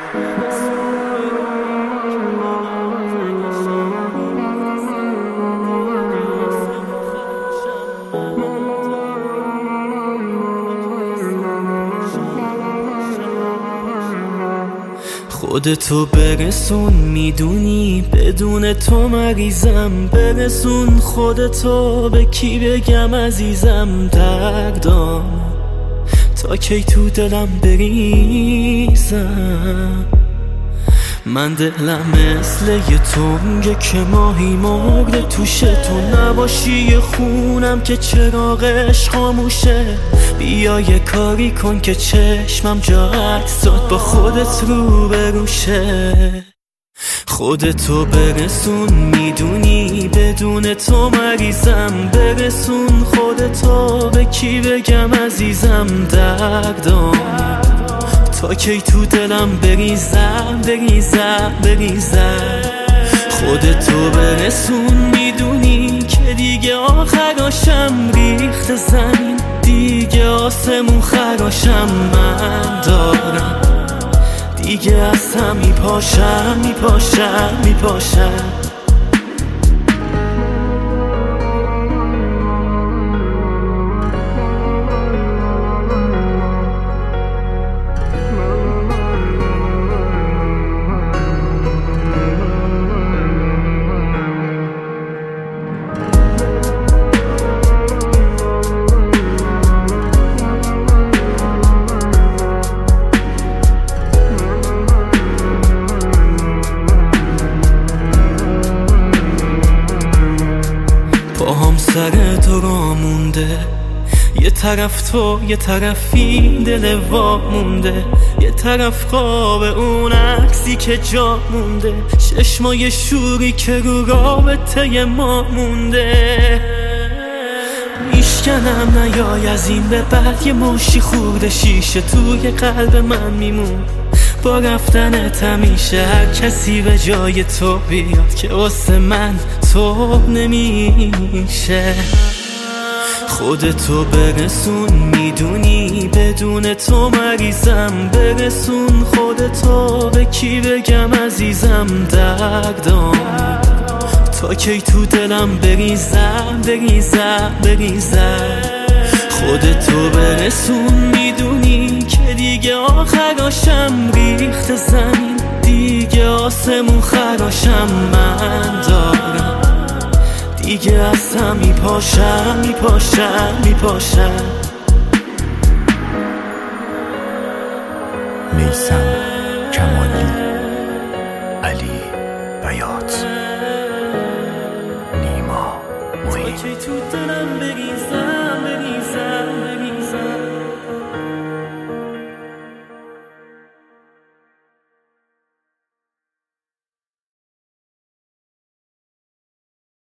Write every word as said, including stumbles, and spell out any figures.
خودتو برسون، میدونی بدون تو مریضم. برسون خودتو، به کی بگم عزیزم دردام، تا کی تو دلم بریزم. من دلم مثل یه تنگه که ماهی مرده توشه، تو نباشی یه خونم که چراغش خاموشه. بیا یه کاری کن که چشمم جا عکسات با خودت رو بروشه. خودتو برسون، میدونی بدون تو مریضم. برسون خودتو، به کی بگم عزیزم دردام، تا کی تو دلم بریزم بریزم بریزم. خودتو برسون، میدونی که دیگه آخراشم ریخت زمین، دیگه آسمون خراشم من دارم، دیگه از هم میپاشم میپاشم میپاشم. پاهم سر تو را مونده، یه طرف تو یه طرفی دل وا مونده، یه طرف خواب اون عکسی که جا مونده، چشمای شوری که رو رابطه ما مونده. میشکنم نیای از این به بعد، یه مشی خورده شیشه توی قلب من میمون. با رفتنت همیشه هر کسی به جای تو بیاد که واسه من تو نمیشه. خودتو برسون، میدونی بدون تو مریضم. برسون خودتو، به کی بگم عزیزم دردام، تا کی تو دلم بریزم بریزم بریزم. خودتو برسون، میدونی که دیگه آخراشم ریخت زمین، دیگه آسمون خراشم من دارم، دیگه از هم میپاشم میپاشم میپاشم. میثم کمالی، علی بیات، نیما محیط.